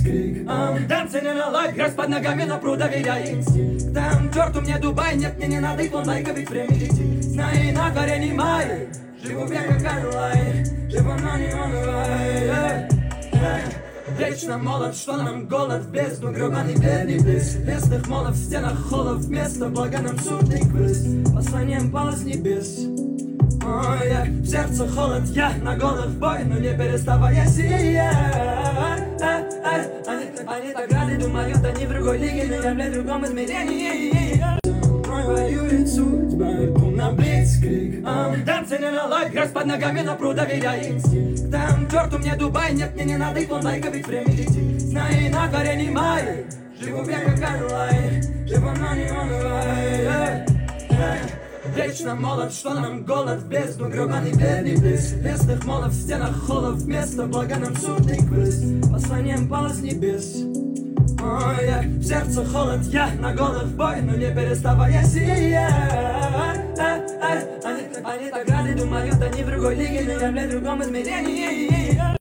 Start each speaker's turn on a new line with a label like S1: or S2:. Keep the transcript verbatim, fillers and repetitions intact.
S1: блицкриг. Dancing in a light, грязь под ногами, но пру, доверяй инстинкт. Там, черту мне Дубай, нет, мне не надо и клондайка, ведь время летит. Знай, на дворе не май, живу в век, как Карлай, живу, но не унывай. Вечно молод, что нам голод в бездну, гребаный бедный близ. Лесных молов, в стенах холлов, вместо блага нам судный квиз. Посланием пало с небес. Ой, я, в сердце холод, я на голых бой, но не переставая сия. Они, они так рады, думают, они в другой лиге, но я, блядь, в другом измерении. Мой воюет судьба, иду на блицкриг. Dancing in a light, грязь под ногами, но пру, доверяй инстинкт. Там, черту мне Дубай, нет, мне не надо и клондайка, ведь время летит. Знай, на дворе не май, живу в век, как Карлай, живу, но не унывай. Вечно молод, что нам голод в бездну, гребаный бедный близ. Лесных молов, в стенах холлов, вместо блага нам судный квиз. Посланием пало с небес. Ой, я, в сердце холод, я на голых бой, но не переставая сия. Они, они так рады, думают, они в другой лиге, но я, блядь, в другом измерении.